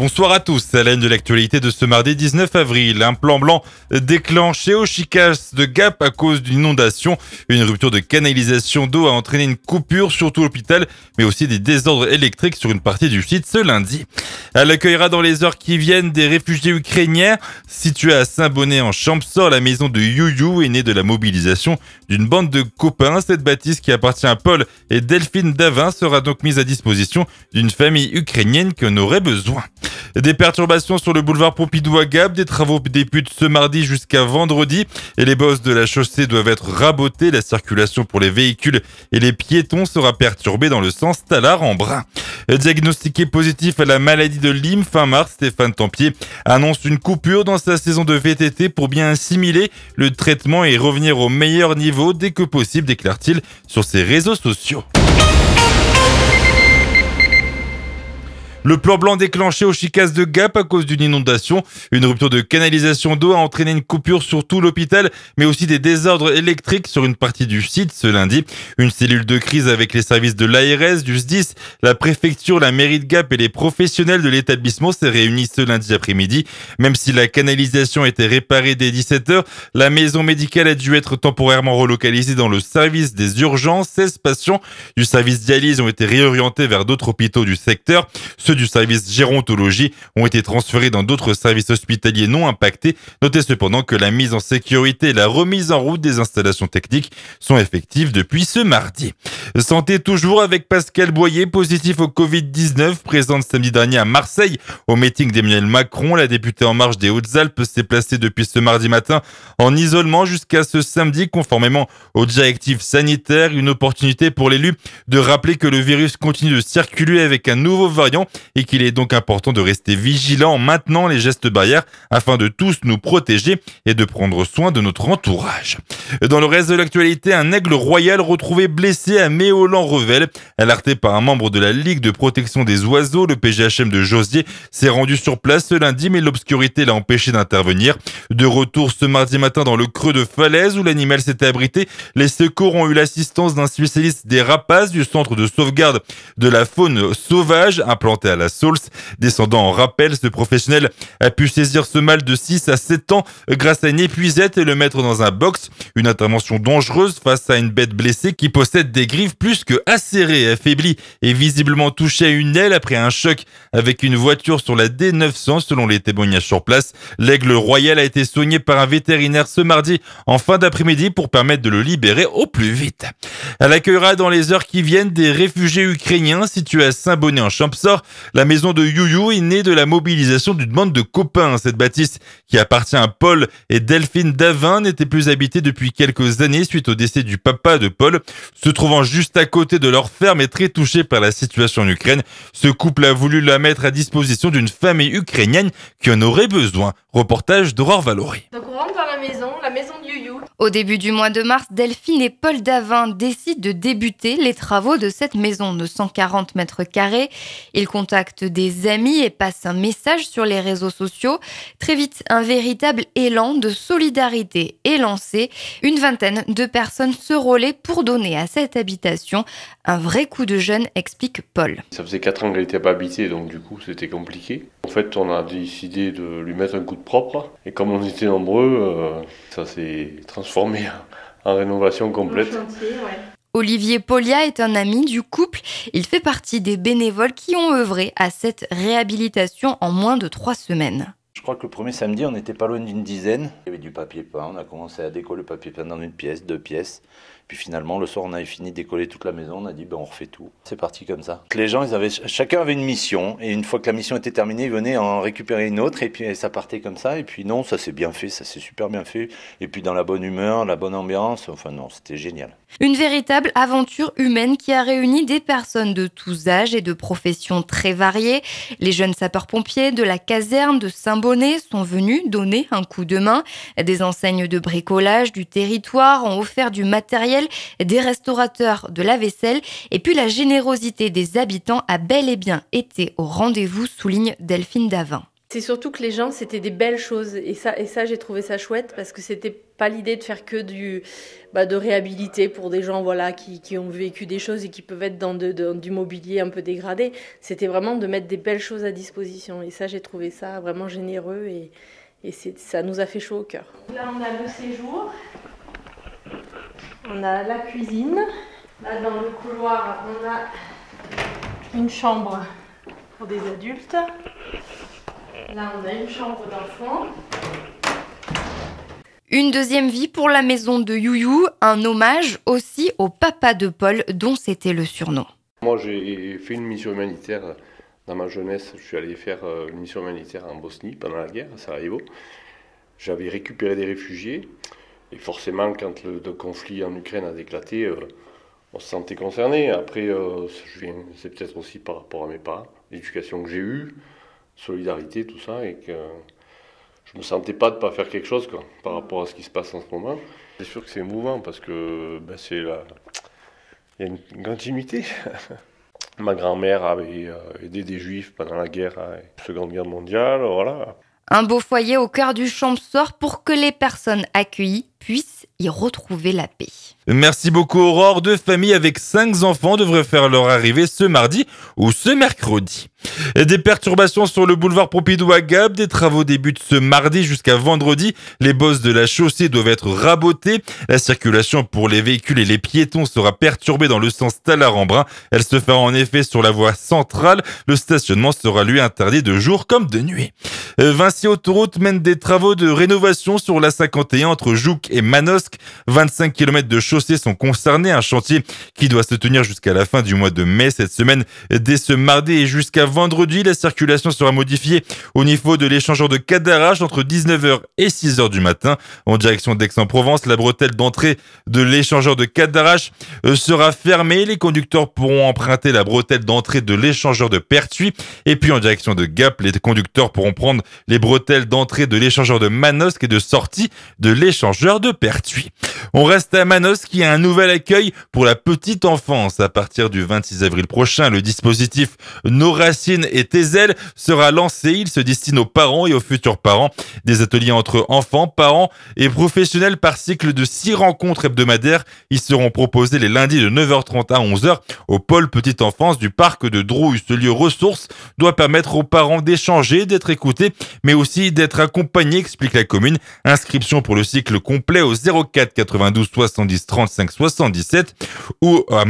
Bonsoir à tous, à la une de l'actualité de ce mardi 19 avril. Un plan blanc déclenché au Chicas de Gap à cause d'une inondation. Une rupture de canalisation d'eau a entraîné une coupure sur tout l'hôpital, mais aussi des désordres électriques sur une partie du site ce lundi. Elle accueillera dans les heures qui viennent des réfugiés ukrainiens. Située à Saint-Bonnet en Champsaur, la maison de You est née de la mobilisation d'une bande de copains. Cette bâtisse qui appartient à Paul et Delphine Davin sera donc mise à disposition d'une famille ukrainienne qui en aurait besoin. Des perturbations sur le boulevard Pompidou à Gap, des travaux débutent ce mardi jusqu'à vendredi et les bosses de la chaussée doivent être rabotées. La circulation pour les véhicules et les piétons sera perturbée dans le sens Tallard-en-Brun. Diagnostiqué positif à la maladie de Lyme fin mars, Stéphane Tempier annonce une coupure dans sa saison de VTT pour bien assimiler le traitement et revenir au meilleur niveau dès que possible, déclare-t-il sur ses réseaux sociaux. Le plan blanc déclenché au Chicas de Gap à cause d'une inondation. Une rupture de canalisation d'eau a entraîné une coupure sur tout l'hôpital, mais aussi des désordres électriques sur une partie du site ce lundi. Une cellule de crise avec les services de l'ARS, du SDIS, la préfecture, la mairie de Gap et les professionnels de l'établissement s'est réunie ce lundi après-midi. Même si la canalisation était réparée dès 17h, la maison médicale a dû être temporairement relocalisée dans le service des urgences. 16 patients du service dialyse ont été réorientés vers d'autres hôpitaux du secteur. Ceux du service gérontologie ont été transférés dans d'autres services hospitaliers non impactés. Notez cependant que la mise en sécurité et la remise en route des installations techniques sont effectives depuis ce mardi. Santé toujours avec Pascal Boyer, positif au Covid-19, présente samedi dernier à Marseille au meeting d'Emmanuel Macron. La députée En Marche des Hautes-Alpes s'est placée depuis ce mardi matin en isolement jusqu'à ce samedi, conformément aux directives sanitaires. Une opportunité pour l'élu de rappeler que le virus continue de circuler avec un nouveau variant et qu'il est donc important de rester vigilant en maintenant les gestes barrières afin de tous nous protéger et de prendre soin de notre entourage. Dans le reste de l'actualité, un aigle royal retrouvé blessé à Méolan-Revel. Alerté par un membre de la Ligue de protection des oiseaux, le PGHM de Josier s'est rendu sur place ce lundi, mais l'obscurité l'a empêché d'intervenir. De retour ce mardi matin dans le creux de falaise où l'animal s'était abrité, les secours ont eu l'assistance d'un spécialiste des rapaces du centre de sauvegarde de la faune sauvage implanté à la Saulce. Descendant en rappel, ce professionnel a pu saisir ce mâle de 6 à 7 ans grâce à une épuisette et le mettre dans un box. Une intervention dangereuse face à une bête blessée qui possède des griffes plus que acérées, affaiblie et visiblement touchée à une aile après un choc avec une voiture sur la D900 selon les témoignages sur place. L'aigle royal a été soigné par un vétérinaire ce mardi en fin d'après-midi pour permettre de le libérer au plus vite. Elle accueillera dans les heures qui viennent des réfugiés ukrainiens situés à Saint-Bonnet en Champsaur. La maison de You est née de la mobilisation d'une bande de copains. Cette bâtisse qui appartient à Paul et Delphine Davin n'était plus habitée depuis quelques années suite au décès du papa de Paul. Se trouvant juste à côté de leur ferme et très touché par la situation en Ukraine, ce couple a voulu la mettre à disposition d'une famille ukrainienne qui en aurait besoin. Reportage d'Aurore Valory. Donc on rentre dans la maison de You. Au début du mois de mars, Delphine et Paul Davin décident de débuter les travaux de cette maison de 140 mètres carrés. Ils contactent des amis et passent un message sur les réseaux sociaux. Très vite, un véritable élan de solidarité est lancé. Une vingtaine de personnes se relaient pour donner à cette habitation un vrai coup de jeune, explique Paul. Ça faisait 4 ans qu'elle n'était pas habitée, donc du coup c'était compliqué. En fait, on a décidé de lui mettre un coup de propre. Et comme on était nombreux, ça s'est transformé en rénovation complète. Olivier Polia est un ami du couple. Il fait partie des bénévoles qui ont œuvré à cette réhabilitation en moins de 3 semaines. Je crois que le premier samedi, on n'était pas loin d'une dizaine. Il y avait du papier peint, on a commencé à décoller le papier peint dans une pièce, 2 pièces. Puis finalement, le soir, on avait fini de décoller toute la maison, on a dit on refait tout. C'est parti comme ça. Les gens, chacun avait une mission, et une fois que la mission était terminée, ils venaient en récupérer une autre, et puis ça partait comme ça. Et puis non, ça s'est bien fait, ça s'est super bien fait. Et puis dans la bonne humeur, la bonne ambiance, enfin non, c'était génial. Une véritable aventure humaine qui a réuni des personnes de tous âges et de professions très variées. Les jeunes sapeurs-pompiers de la caserne de Saint-Bonnet sont venus donner un coup de main. Des enseignes de bricolage du territoire ont offert du matériel, des restaurateurs de la vaisselle. Et puis la générosité des habitants a bel et bien été au rendez-vous, souligne Delphine Davin. C'est surtout que les gens, c'était des belles choses. Et ça, j'ai trouvé ça chouette parce que c'était pas l'idée de faire que de réhabiliter pour des gens qui ont vécu des choses et qui peuvent être dans du mobilier un peu dégradé. C'était vraiment de mettre des belles choses à disposition. Et ça, j'ai trouvé ça vraiment généreux et ça nous a fait chaud au cœur. Là, on a le séjour. On a la cuisine. Là, dans le couloir, on a une chambre pour des adultes. Là, on a une chambre d'enfant. Une deuxième vie pour la maison de You, un hommage aussi au papa de Paul, dont c'était le surnom. Moi, j'ai fait une mission humanitaire dans ma jeunesse. Je suis allé faire une mission humanitaire en Bosnie pendant la guerre, à Sarajevo. J'avais récupéré des réfugiés. Et forcément, quand le conflit en Ukraine a éclaté, on se sentait concerné. Après, c'est peut-être aussi par rapport à mes parents, l'éducation que j'ai eue, solidarité, tout ça, et que je me sentais pas de pas faire quelque chose par rapport à ce qui se passe en ce moment. C'est sûr que c'est émouvant parce que il y a une continuité. Ma grand-mère avait aidé des juifs pendant la guerre, la Seconde Guerre mondiale, voilà. Un beau foyer au cœur du Champsaur pour que les personnes accueillies puissent y retrouver la paix. Merci beaucoup Aurore. 2 familles avec 5 enfants devraient faire leur arrivée ce mardi ou ce mercredi. Des perturbations sur le boulevard Pompidou à Gap. Des travaux débutent ce mardi jusqu'à vendredi. Les bosses de la chaussée doivent être rabotées. La circulation pour les véhicules et les piétons sera perturbée dans le sens Tallard-en-Brun. Elle se fera en effet sur la voie centrale. Le stationnement sera lui interdit de jour comme de nuit. Vinci Autoroute mène des travaux de rénovation sur la 51 entre Jouques et Manosque. 25 km de chaussée sont concernés. Un chantier qui doit se tenir jusqu'à la fin du mois de mai. Cette semaine, dès ce mardi et jusqu'à vendredi, la circulation sera modifiée au niveau de l'échangeur de Cadarache entre 19h et 6h du matin. En direction d'Aix-en-Provence, la bretelle d'entrée de l'échangeur de Cadarache sera fermée. Les conducteurs pourront emprunter la bretelle d'entrée de l'échangeur de Pertuis. Et puis en direction de Gap, les conducteurs pourront prendre les bretelles d'entrée de l'échangeur de Manosque et de sortie de l'échangeur de Pertuis. On reste à Manosque qui a un nouvel accueil pour la petite enfance. À partir du 26 avril prochain, le dispositif Nos Racines et Tes Ailes sera lancé. Il se destine aux parents et aux futurs parents. Des ateliers entre enfants, parents et professionnels par cycle de 6 rencontres hebdomadaires. Ils seront proposés les lundis de 9h30 à 11h au pôle petite enfance du parc de Drouille. Ce lieu ressource doit permettre aux parents d'échanger, d'être écoutés, mais aussi d'être accompagnés, explique la commune. Inscription pour le cycle complet au 04 92 70 35 77 ou à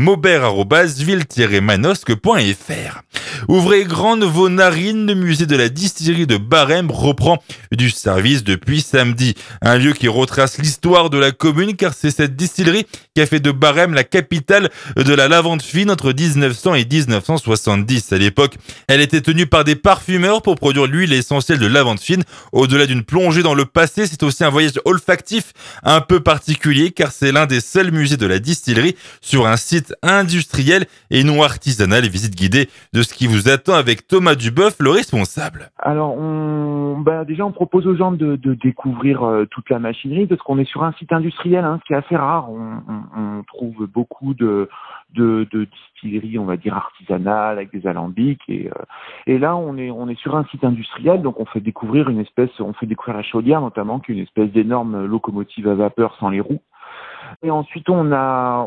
maubert@ville-manosque.fr. Ouvrez grandes vos narines, le musée de la distillerie de Barème reprend du service depuis samedi. Un lieu qui retrace l'histoire de la commune car c'est cette distillerie qui a fait de Barème la capitale de la lavande fine entre 1900 et 1970. À l'époque, elle était tenue par des parfumeurs pour produire l'huile essentielle de lavande fine. Au-delà d'une plongée dans le passé, c'est aussi un voyage olfactif un peu particulier car c'est l'un des seuls musées de la distillerie sur un site industriel et non artisanal. Visite guidée de ce qui vous attend avec Thomas Duboeuf, le responsable. Alors, déjà, on propose aux gens de découvrir toute la machinerie parce qu'on est sur un site industriel, ce qui est assez rare. On trouve beaucoup de distilleries, on va dire artisanales, avec des alambics. Et là, on est sur un site industriel, donc on fait découvrir la chaudière notamment, qui est une espèce d'énorme locomotive à vapeur sans les roues. Et ensuite, on a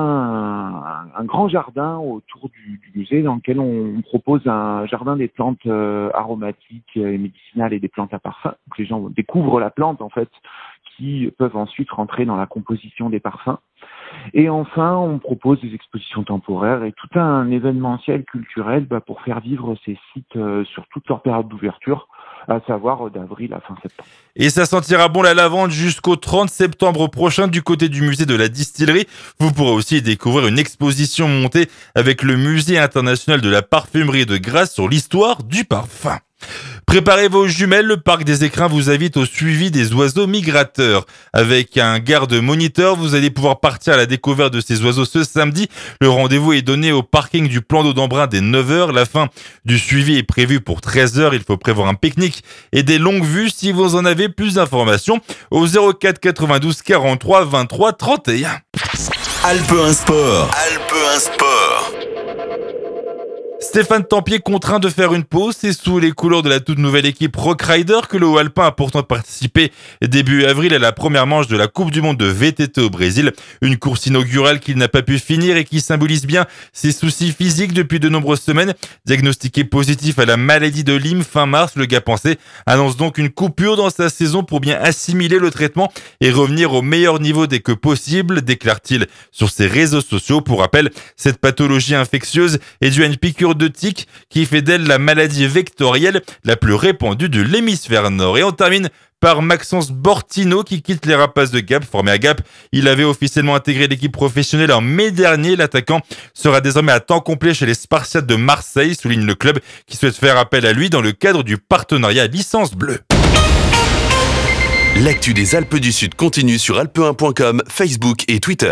un grand jardin autour du musée dans lequel on propose un jardin des plantes aromatiques et médicinales et des plantes à parfum. Donc les gens découvrent la plante, en fait, qui peuvent ensuite rentrer dans la composition des parfums. Et enfin, on propose des expositions temporaires et tout un événementiel culturel pour faire vivre ces sites sur toute leur période d'ouverture, à savoir d'avril à fin septembre. Et ça sentira bon la lavande jusqu'au 30 septembre prochain du côté du musée de la distillerie. Vous pourrez aussi découvrir une exposition montée avec le musée international de la parfumerie de Grasse sur l'histoire du parfum. Préparez vos jumelles, le parc des Écrins vous invite au suivi des oiseaux migrateurs. Avec un garde-moniteur, vous allez pouvoir partir à la découverte de ces oiseaux ce samedi. Le rendez-vous est donné au parking du Plan d'eau d'Embrun dès 9h. La fin du suivi est prévue pour 13h. Il faut prévoir un pique-nique et des longues vues. Si vous en avez plus d'informations, au 04 92 43 23 31. Alpe 1 Sport. Stéphane Tempier contraint de faire une pause, c'est sous les couleurs de la toute nouvelle équipe Rock Rider que le Haut-Alpin a pourtant participé début avril à la première manche de la Coupe du Monde de VTT au Brésil. Une course inaugurale qu'il n'a pas pu finir et qui symbolise bien ses soucis physiques depuis de nombreuses semaines. Diagnostiqué positif à la maladie de Lyme fin mars, le Gapençais annonce donc une coupure dans sa saison pour bien assimiler le traitement et revenir au meilleur niveau dès que possible, déclare-t-il sur ses réseaux sociaux. Pour rappel, cette pathologie infectieuse est due à une piqûre de tique qui fait d'elle la maladie vectorielle la plus répandue de l'hémisphère nord. Et on termine par Maxence Bortino qui quitte les Rapaces de Gap. Formé à Gap, il avait officiellement intégré l'équipe professionnelle en mai dernier. L'attaquant sera désormais à temps complet chez les Spartiates de Marseille, souligne le club qui souhaite faire appel à lui dans le cadre du partenariat Licence Bleue. L'actu des Alpes du Sud continue sur alpe1.com, Facebook et Twitter.